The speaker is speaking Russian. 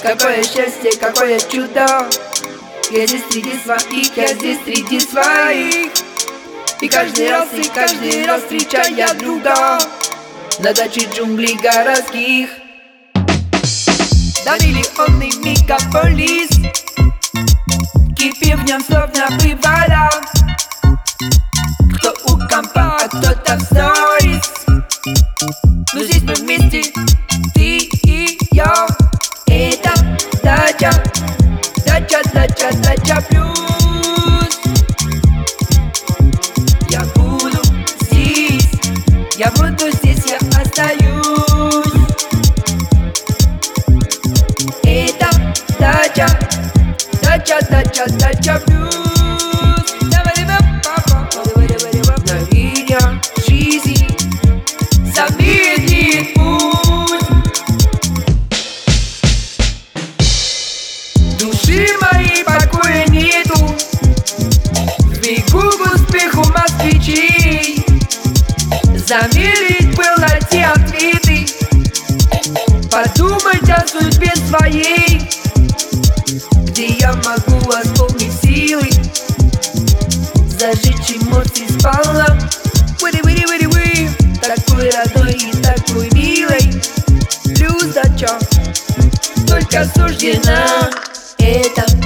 Какое счастье, какое чудо. Я здесь среди своих, я здесь среди своих. И каждый раз встречая друга на даче джунглей городских. Да миллионный мегаполис, кипит в нем словно бывало. Кто у компа, а кто-то в сторис. Но здесь мы вместе, ты и я. Это дача, дача, дача, дача плюс. Я буду здесь, я остаюсь. Это дача, дача, дача, дача плюс. Мгновения жизни замедлит путь. Души моей покоя нету, бегу к успеху москвичей. Замерить было те ответы, подумать о судьбе своей. Где я могу восполнить силы, зажечь эмоции сполна. Такой родной и такой милой. Плюс дача только суждена. Это